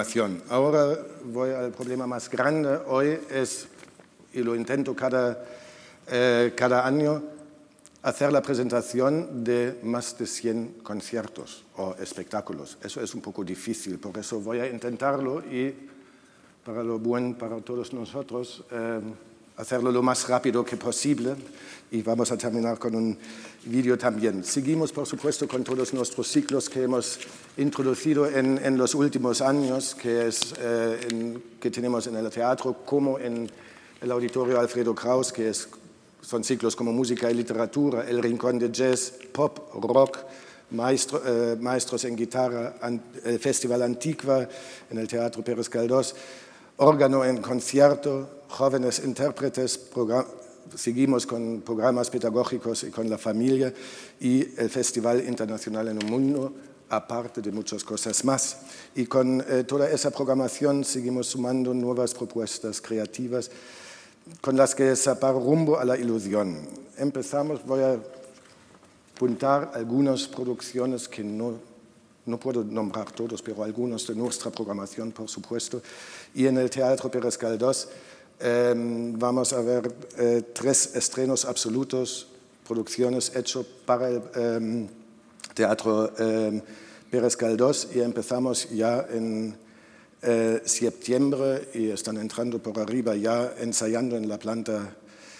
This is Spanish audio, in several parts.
Ahora voy al problema más grande hoy, y lo intento cada año, hacer la presentación de más de 100 conciertos o espectáculos. Eso es un poco difícil, por eso voy a intentarlo y para lo bueno para todos nosotros, hacerlo lo más rápido que posible, y vamos a terminar con un vídeo también. Seguimos, por supuesto, con todos nuestros ciclos que hemos introducido en los últimos años, que tenemos en el teatro, como en el Auditorio Alfredo Kraus, son ciclos como música y literatura, el rincón de jazz, pop, rock, maestros en guitarra, el Festival Antigua en el Teatro Pérez Galdós, órgano en concierto, jóvenes intérpretes, seguimos con programas pedagógicos y con la familia, y el Festival Internacional en el Mundo, aparte de muchas cosas más. Y con toda esa programación seguimos sumando nuevas propuestas creativas con las que zapar rumbo a la ilusión. Voy a apuntar algunas producciones que no puedo nombrar todos, pero algunos de nuestra programación, por supuesto. Y en el Teatro Pérez Galdós vamos a ver 3 estrenos absolutos, producciones hechas para el Teatro Pérez Galdós, y empezamos ya en septiembre y están entrando por arriba ya ensayando en la planta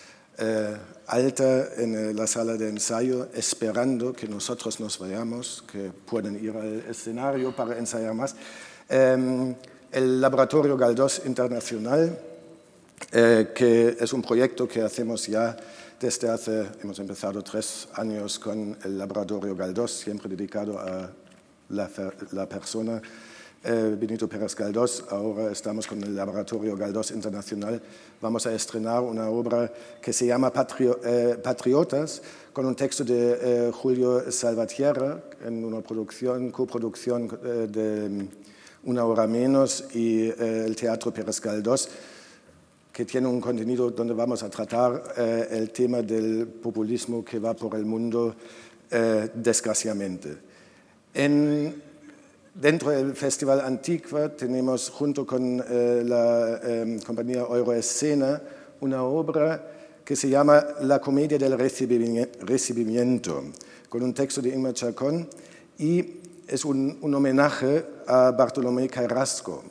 alta en la sala de ensayo, esperando que nosotros nos vayamos, que pueden ir al escenario para ensayar más. El Laboratorio Galdós Internacional, que es un proyecto que hacemos ya hemos empezado 3 años con el Laboratorio Galdós, siempre dedicado a la persona Benito Pérez Galdós. Ahora estamos con el Laboratorio Galdós Internacional. Vamos a estrenar una obra que se llama Patriotas, con un texto de Julio Salvatierra, en una coproducción de Una Hora Menos y el Teatro Pérez Galdós, que tiene un contenido donde vamos a tratar el tema del populismo que va por el mundo, desgraciadamente. Dentro del Festival Antigua tenemos, junto con la compañía Euroescena, una obra que se llama La Comedia del Recibimiento, con un texto de Ingmar Chacón, y es un homenaje a Bartolomé Carrasco.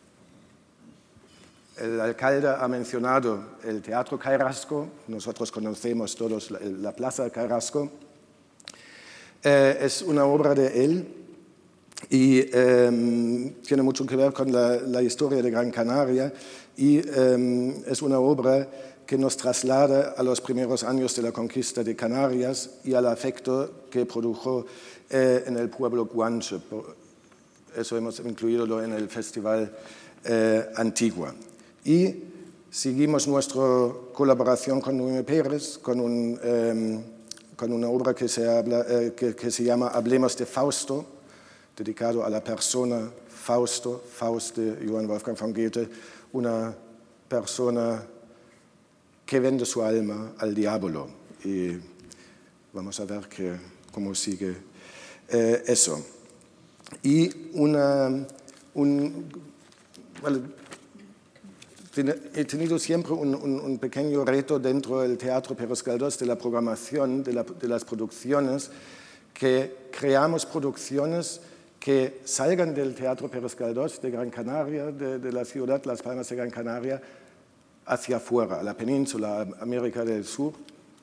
El alcalde ha mencionado el Teatro Carrasco, nosotros conocemos todos la Plaza Carrasco. Es una obra de él y tiene mucho que ver con la historia de Gran Canaria, y es una obra que nos traslada a los primeros años de la conquista de Canarias y al afecto que produjo en el pueblo guanche. Eso hemos incluido en el Festival Antigua. Y seguimos nuestra colaboración con Noemí Pérez con una obra que se llama Hablemos de Fausto, dedicado a la persona Fausto, Faust de Johann Wolfgang von Goethe, una persona que vende su alma al diablo. Y vamos a ver cómo sigue eso. Y he tenido siempre un pequeño reto dentro del Teatro Pérez Galdós de la programación, de las producciones, que creamos producciones que salgan del Teatro Pérez Galdós de Gran Canaria, de la ciudad Las Palmas de Gran Canaria, hacia afuera, a la península, a América del Sur,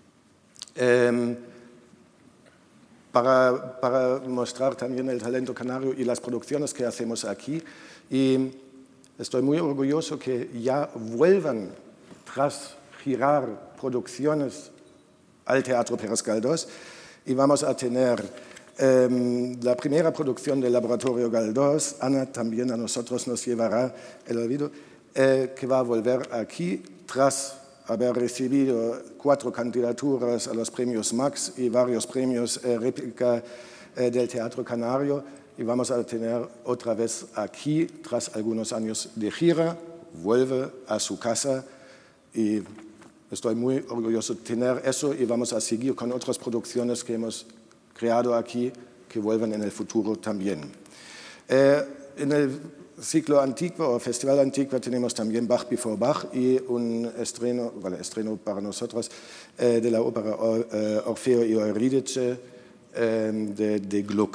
para mostrar también el talento canario y las producciones que hacemos aquí. Y estoy muy orgulloso que ya vuelvan, tras girar producciones, al Teatro Pérez Galdós, y vamos a tener la primera producción del Laboratorio Galdós. Ana también a nosotros nos llevará el olvido, que va a volver aquí tras haber recibido 4 candidaturas a los premios Max y varios premios réplica del Teatro Canario, y vamos a tener otra vez aquí, tras algunos años de gira, vuelve a su casa, y estoy muy orgulloso de tener eso, y vamos a seguir con otras producciones que hemos creado aquí, que vuelven en el futuro también. en el ciclo Antigua o Festival Antigua tenemos también Bach Before Bach y un estreno para nosotros de la ópera Orfeo y Eurídice de Gluck.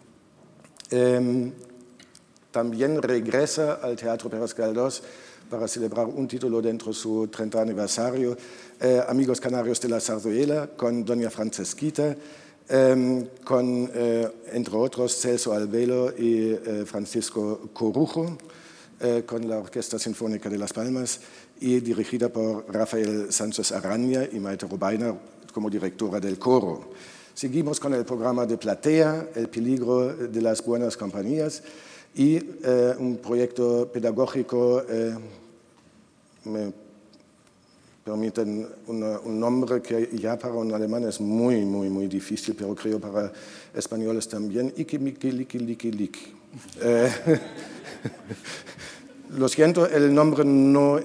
También regresa al Teatro Pérez Galdós para celebrar un título dentro de su 30 aniversario, Amigos Canarios de la Zarzuela, con Doña Francesquita, con, entre otros, Celso Albelo y Francisco Corujo, con la Orquesta Sinfónica de Las Palmas y dirigida por Rafael Sánchez Araña y Maite Robaina como directora del coro. Seguimos con el programa de Platea, El peligro de las buenas compañías, y un proyecto pedagógico, me permiten un nombre que ya para un alemán es muy, muy, muy difícil, pero creo para españoles también, Ikimikilikilik. Lo siento, el nombre no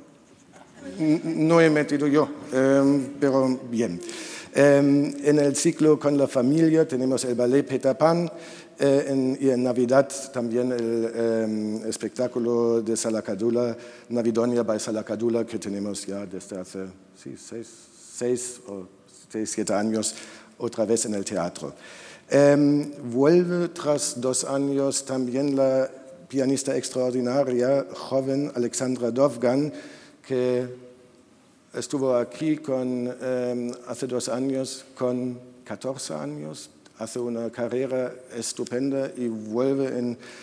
he metido yo, pero bien. En el ciclo con la familia tenemos el ballet Peter Pan y en Navidad también el espectáculo de Salacadula, Navidonia by Salacadula, que tenemos ya desde hace 7 años otra vez en el teatro. Vuelve tras 2 años también la pianista extraordinaria, joven Alexandra Dovgan, que estuvo aquí hace 2 años con 14 años, hace una carrera estupenda y vuelve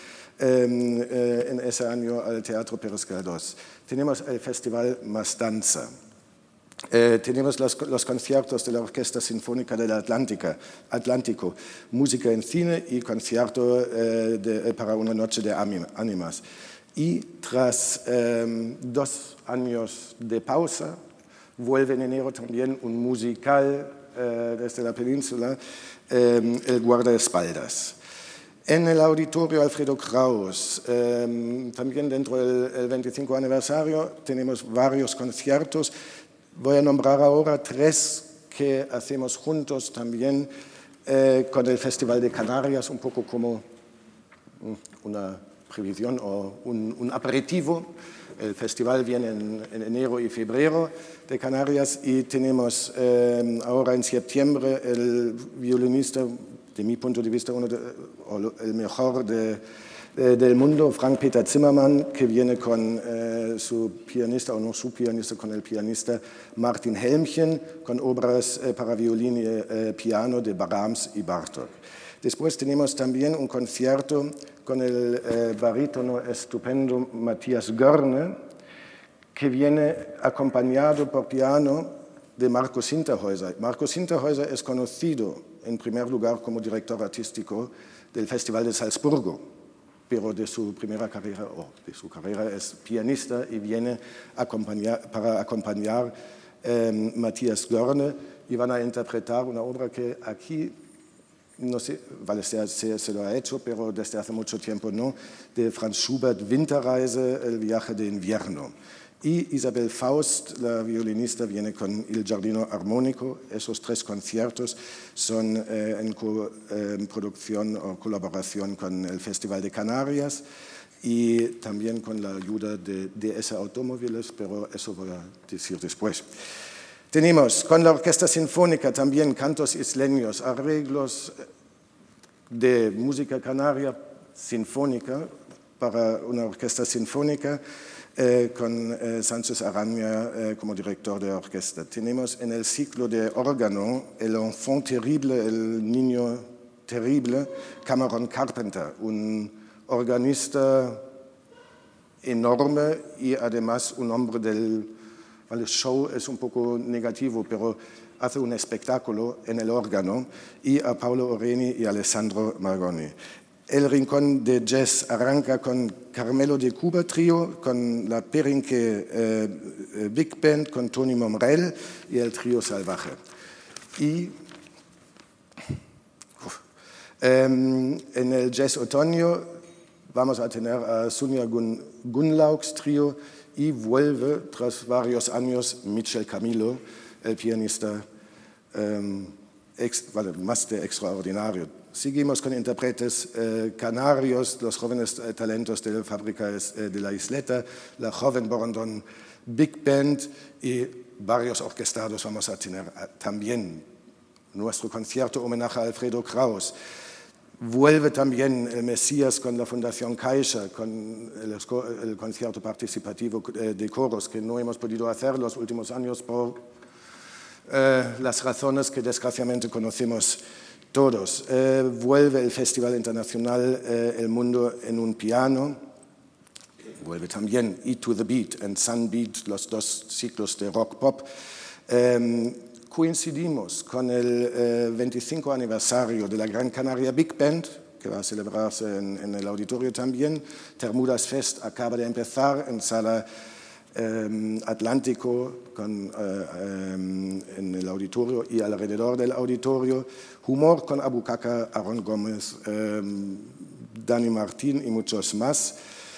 en ese año al Teatro Pérez Galdós. Tenemos el Festival Más Danza. Tenemos los conciertos de la Orquesta Sinfónica del Atlántico, música en cine y concierto para una noche de ánimas. Y tras 2 años de pausa, vuelve en enero también un musical desde la península, El guardaespaldas. En el auditorio Alfredo Kraus, también dentro del 25 aniversario, tenemos varios conciertos. Voy a nombrar ahora 3 que hacemos juntos también con el Festival de Canarias, un poco como una previsión o un aperitivo. El festival viene en enero y febrero de Canarias y tenemos ahora en septiembre el violinista, de mi punto de vista, el mejor del mundo, Frank-Peter Zimmermann, que viene con su pianista, o no su pianista, con el pianista Martin Helmchen, con obras para violín y piano de Brahms y Bartók. Después tenemos también un concierto con el barítono estupendo Matthias Görne, que viene acompañado por piano de Marco Sinterhäuser. Marco Sinterhäuser es conocido en primer lugar como director artístico del Festival de Salzburgo, pero de su primera carrera, o de su carrera, es pianista y viene para acompañar Matthias Görne, y van a interpretar una obra que aquí, no sé, vale, se lo ha hecho, pero desde hace mucho tiempo no, de Franz Schubert, Winterreise, El viaje de invierno. Y Isabel Faust, la violinista, viene con Il Giardino Armonico. Esos 3 conciertos son en producción o colaboración con el Festival de Canarias y también con la ayuda de DS Automóviles, pero eso voy a decir después. Tenemos con la Orquesta Sinfónica también cantos isleños, arreglos de música canaria sinfónica para una orquesta sinfónica con Sánchez Araña como director de orquesta. Tenemos en el ciclo de órgano El enfant terrible, el niño terrible, Cameron Carpenter, un organista enorme y además un hombre del... El show es un poco negativo, pero hace un espectáculo en el órgano, y a Paolo Oreni y Alessandro Margoni. El Rincón de Jazz arranca con Carmelo de Cuba Trío, con la Perinque Big Band, con Tony Momrell y el Trío Salvaje. Y en el Jazz Otoño vamos a tener a Sunja Gunlaugs Trío, y vuelve tras varios años Michel Camilo, el pianista más de extraordinario, Seguimos con intérpretes canarios, los jóvenes talentos de la fábrica de la Isleta, la joven Borondón Big Band y varios orquestados vamos a tener también. Nuestro concierto homenaje a Alfredo Kraus. Vuelve también el Mesías con la Fundación Caixa, con el concierto participativo de coros, que no hemos podido hacer los últimos años por las razones que desgraciadamente conocemos todos. Vuelve el Festival Internacional El Mundo en un Piano. Vuelve también E to the Beat and Sunbeat, los dos ciclos de rock pop. Coincidimos con el 25 aniversario de la Gran Canaria Big Band, que va a celebrarse en el auditorio también. Termudas Fest acaba de empezar en Sala Atlántico en el auditorio y alrededor del auditorio. Humor con Abu Kaka, Aaron Gómez, Dani Martín y muchos más.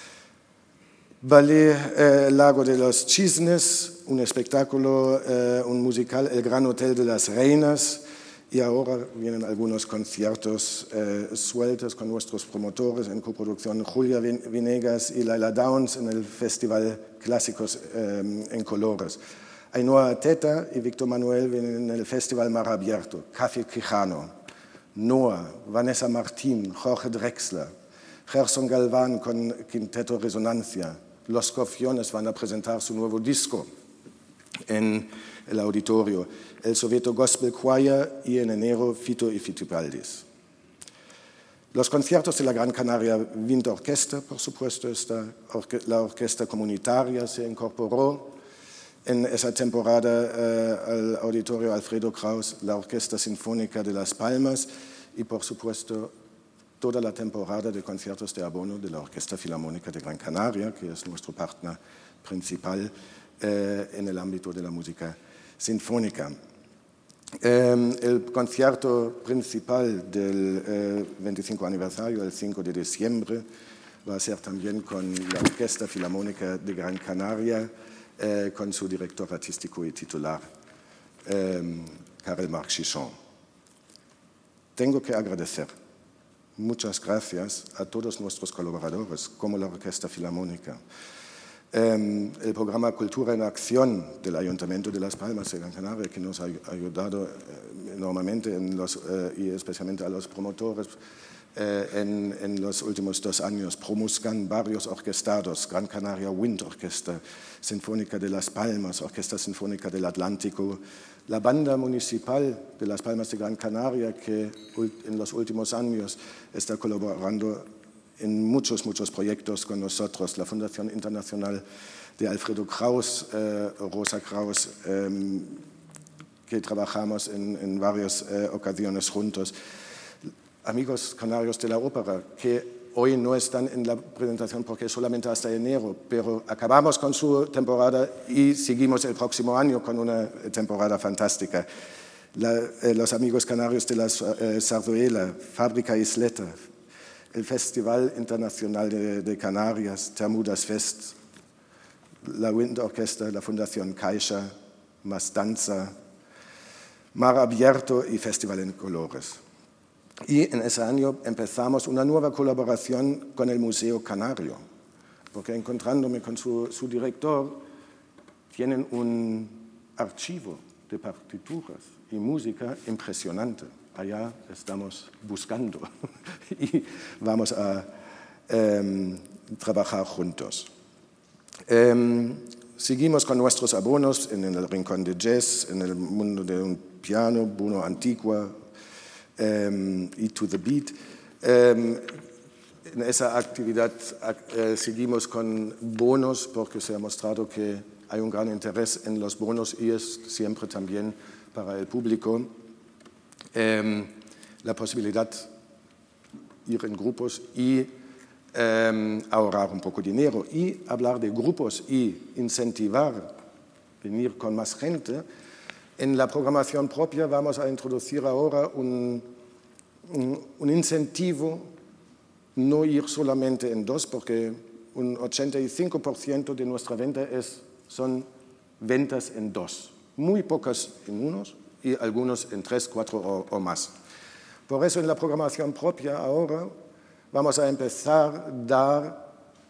Ballet Lago de los Cisnes, un espectáculo, un musical, El Gran Hotel de las Reinas, y ahora vienen algunos conciertos sueltos con nuestros promotores en coproducción Julia Venegas y Laila Downs en el Festival Clásicos en Colores. Ainhoa Teta y Víctor Manuel vienen en el Festival Mar Abierto, Café Quijano, Noah, Vanessa Martín, Jorge Drexler, Gerson Galván con Quinteto Resonancia. Los Cofiones van a presentar su nuevo disco en el auditorio. El Soweto Gospel Choir y en enero Fito y Fitipaldis. Los conciertos de la Gran Canaria Wind Orquesta, por supuesto, la orquesta comunitaria se incorporó en esa temporada al auditorio Alfredo Kraus, la Orquesta Sinfónica de Las Palmas y, por supuesto, toda la temporada de conciertos de abono de la Orquesta Filarmónica de Gran Canaria, que es nuestro partner principal en el ámbito de la música sinfónica. El concierto principal del 25 aniversario, el 5 de diciembre, va a ser también con la Orquesta Filarmónica de Gran Canaria, con su director artístico y titular, Karel Marc Chichon. Tengo que agradecer. Muchas gracias a todos nuestros colaboradores, como la Orquesta Filarmónica, el programa Cultura en Acción del Ayuntamiento de Las Palmas de Gran Canaria, que nos ha ayudado enormemente y especialmente a los promotores en los últimos 2 años. Promuscan, varios orquestados, Gran Canaria Wind Orquesta, Sinfónica de Las Palmas, Orquesta Sinfónica del Atlántico, la Banda Municipal de Las Palmas de Gran Canaria, que en los últimos años está colaborando en muchos proyectos con nosotros, la Fundación Internacional de Alfredo Kraus, Rosa Kraus, que trabajamos en varias ocasiones juntos. Amigos canarios de la ópera, que hoy no están en la presentación porque es solamente hasta enero, pero acabamos con su temporada y seguimos el próximo año con una temporada fantástica. Los amigos canarios de la Zarzuela, Fábrica Isleta, el Festival Internacional de Canarias, Termudas Fest, la Wind Orquesta, la Fundación Caixa, Más Danza, Mar Abierto y Festival en Colores. Y en ese año empezamos una nueva colaboración con el Museo Canario, porque encontrándome con su director, tienen un archivo de partituras y música impresionante. Allá estamos buscando y vamos a trabajar juntos. Seguimos con nuestros abonos en el Rincón de Jazz, en el Mundo de un Piano, Buno Antigua, E to the Beat. En esa actividad seguimos con bonos porque se ha mostrado que hay un gran interés en los bonos y es siempre también para el público la posibilidad de ir en grupos y ahorrar un poco de dinero y hablar de grupos y incentivar venir con más gente. En la programación propia vamos a introducir ahora un incentivo, no ir solamente en 2, porque un 85% de nuestra venta son ventas en 2, muy pocas en 1 y algunos en 3, 4 o más. Por eso en la programación propia ahora vamos a empezar a dar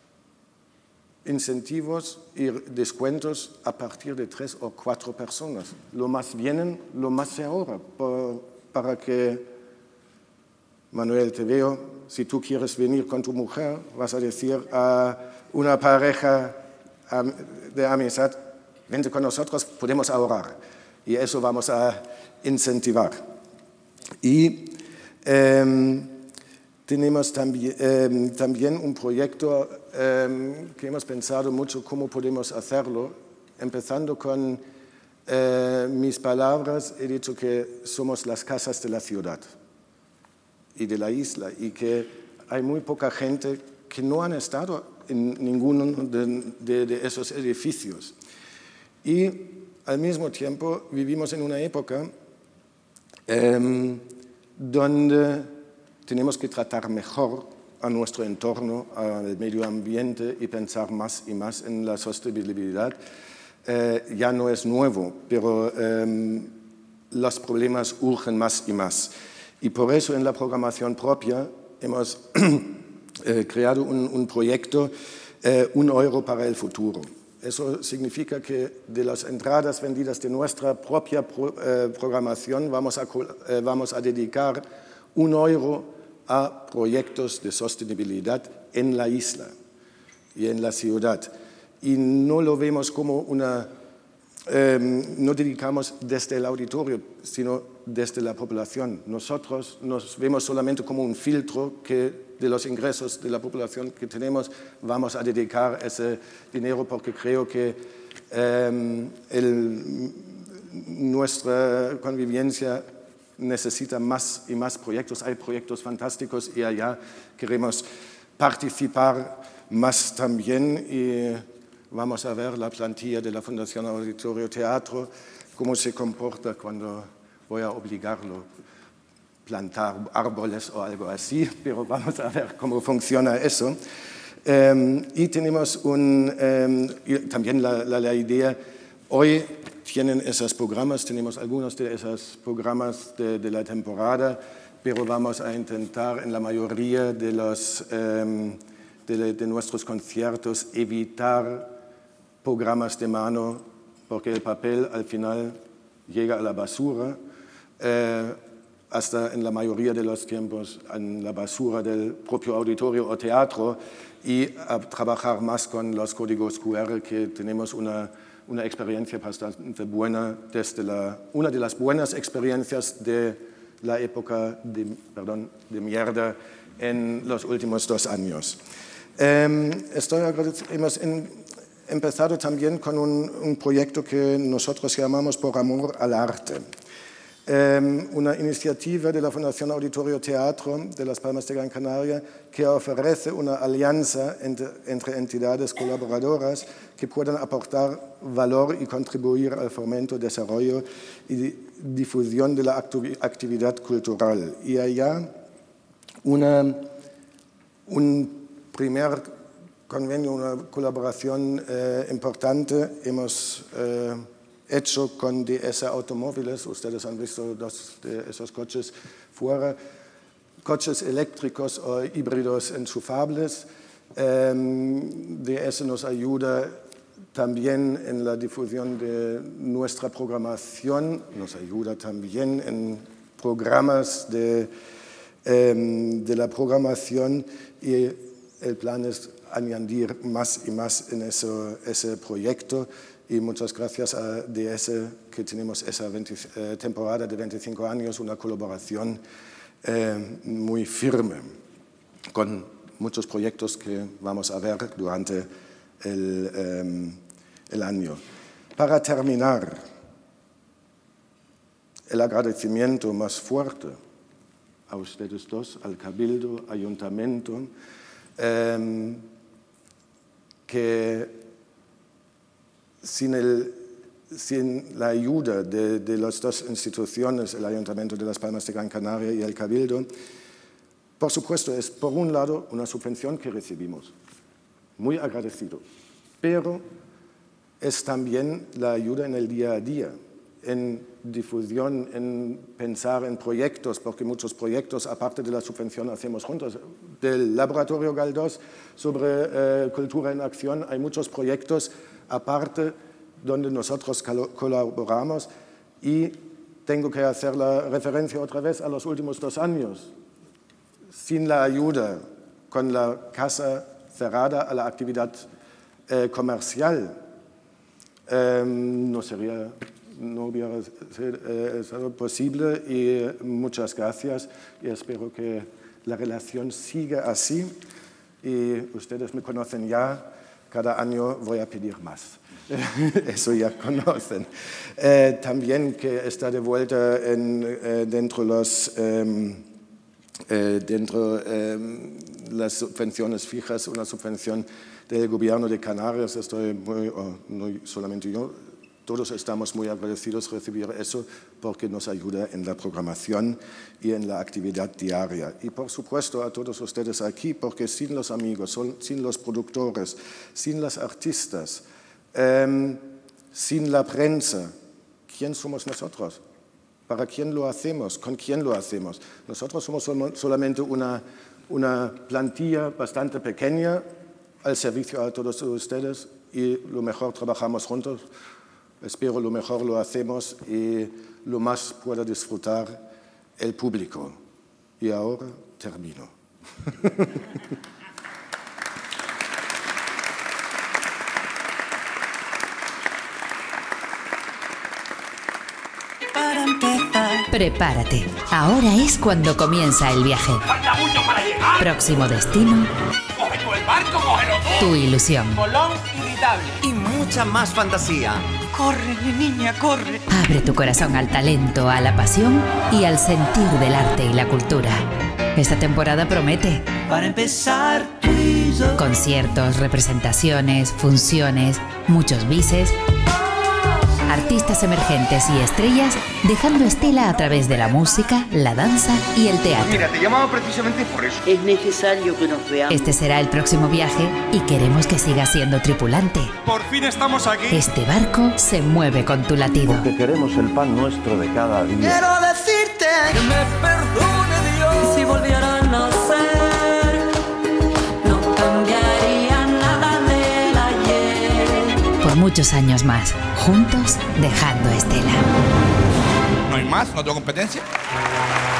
incentivos y descuentos a partir de 3 o 4 personas. Lo más vienen, lo más se ahorra, para que, Manuel, te veo, si tú quieres venir con tu mujer, vas a decir a una pareja de amistad, vente con nosotros, podemos ahorrar. Y eso vamos a incentivar. Y tenemos también un proyecto que hemos pensado mucho cómo podemos hacerlo, empezando con mis palabras, he dicho que somos las casas de la ciudad y de la isla, y que hay muy poca gente que no han estado en ninguno de esos edificios. Y al mismo tiempo vivimos en una época donde tenemos que tratar mejor a nuestro entorno, al medio ambiente, y pensar más y más en la sostenibilidad. Ya no es nuevo, pero los problemas urgen más y más. Y por eso en la programación propia hemos creado un proyecto, 1 euro para el futuro. Eso significa que de las entradas vendidas de nuestra propia programación vamos a dedicar 1 euro a proyectos de sostenibilidad en la isla y en la ciudad. Y no lo vemos como no dedicamos desde el auditorio, sino desde la población. Nosotros nos vemos solamente como un filtro que de los ingresos de la población que tenemos vamos a dedicar ese dinero, porque creo que nuestra convivencia necesita más y más proyectos. Hay proyectos fantásticos y allá queremos participar más también, y vamos a ver la plantilla de la Fundación Auditorio Teatro, cómo se comporta cuando voy a obligarlo a plantar árboles o algo así, pero vamos a ver cómo funciona eso. Y tenemos también la idea, hoy tienen esos programas, tenemos algunos de esos programas de la temporada, pero vamos a intentar en la mayoría de nuestros conciertos evitar programas de mano, porque el papel al final llega a la basura, hasta en la mayoría de los tiempos en la basura del propio auditorio o teatro, y a trabajar más con los códigos QR, que tenemos una experiencia bastante buena, una de las buenas experiencias de la época de mierda en los últimos 2 años. Hemos empezado también con un proyecto que nosotros llamamos Por Amor al Arte. Una iniciativa de la Fundación Auditorio Teatro de Las Palmas de Gran Canaria, que ofrece una alianza entre entidades colaboradoras que puedan aportar valor y contribuir al fomento, desarrollo y difusión de la actividad cultural. Y allá un primer convenio, una colaboración importante hemos hecho con DS Automóviles. Ustedes han visto 2 de esos coches fuera, coches eléctricos o híbridos enchufables. DS nos ayuda también en la difusión de nuestra programación, nos ayuda también en programas de la programación, y el plan es añadir más y más en ese proyecto. Y muchas gracias a DS que tenemos esa temporada de 25 años, una colaboración muy firme con muchos proyectos que vamos a ver durante el año. Para terminar, el agradecimiento más fuerte a ustedes dos, al Cabildo, Ayuntamiento, que sin la ayuda de las 2 instituciones, el Ayuntamiento de Las Palmas de Gran Canaria y el Cabildo, por supuesto es por un lado una subvención que recibimos, muy agradecido, pero es también la ayuda en el día a día. en difusión, en pensar en proyectos, porque muchos proyectos, aparte de la subvención, hacemos juntos. Del Laboratorio Galdós sobre cultura en acción, hay muchos proyectos aparte donde nosotros colaboramos, y tengo que hacer la referencia otra vez a los últimos 2 años. Sin la ayuda, con la casa cerrada a la actividad comercial, no hubiera sido posible, y muchas gracias, y espero que la relación siga así, y ustedes me conocen ya, cada año voy a pedir más. Eso ya conocen. También que está de vuelta dentro las subvenciones fijas, una subvención del gobierno de Canarias. No solamente yo, todos estamos muy agradecidos de recibir eso, porque nos ayuda en la programación y en la actividad diaria. Y por supuesto a todos ustedes aquí, porque sin los amigos, sin los productores, sin los artistas, sin la prensa, ¿quién somos nosotros? ¿Para quién lo hacemos? ¿Con quién lo hacemos? Nosotros somos solamente una plantilla bastante pequeña al servicio a todos ustedes, y lo mejor trabajamos juntos. Espero lo mejor lo hacemos y lo más pueda disfrutar el público. Y ahora termino. Prepárate, ahora es cuando comienza el viaje. Falta mucho para llegar. Próximo destino, Coge tú el barco, cógelo tú. tu ilusión. Colón irritable. Y mucha más fantasía. Corre, mi niña, corre. Abre tu corazón al talento, a la pasión y al sentir del arte y la cultura. Esta temporada promete. Para empezar, tú y yo. Conciertos, representaciones, funciones, muchos bises, artistas emergentes y estrellas dejando estela a través de la música, la danza y el teatro. Mira, te llamaba precisamente por eso. Es necesario que nos veamos. Este será el próximo viaje y queremos que sigas siendo tripulante. Por fin estamos aquí. Este barco se mueve con tu latido. Porque queremos el pan nuestro de cada día. Quiero decirte que me perdone Dios. Si volviera a nacer, no cambiaría nada del ayer. Por muchos años más, juntos dejando estela. ¿No hay más? ¿No tengo competencia?